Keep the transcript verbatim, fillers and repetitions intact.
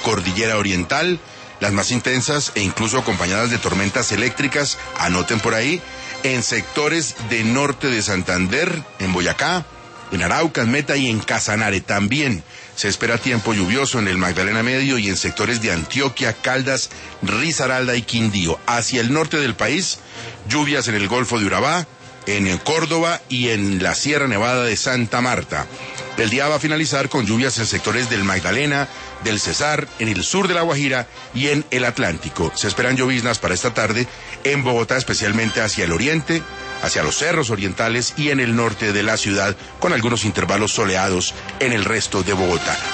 cordillera oriental, las más intensas e incluso acompañadas de tormentas eléctricas, anoten por ahí, en sectores de norte de Santander, en Boyacá, en Arauca, en Meta y en Casanare. También se espera tiempo lluvioso en el Magdalena Medio y en sectores de Antioquia, Caldas, Risaralda y Quindío. Hacia el norte del país, lluvias en el Golfo de Urabá, en Córdoba y en la Sierra Nevada de Santa Marta. El día va a finalizar con lluvias en sectores del Magdalena, del Cesar, en el sur de La Guajira y en el Atlántico. Se esperan lloviznas para esta tarde en Bogotá, especialmente hacia el oriente, hacia los cerros orientales y en el norte de la ciudad, con algunos intervalos soleados en el resto de Bogotá.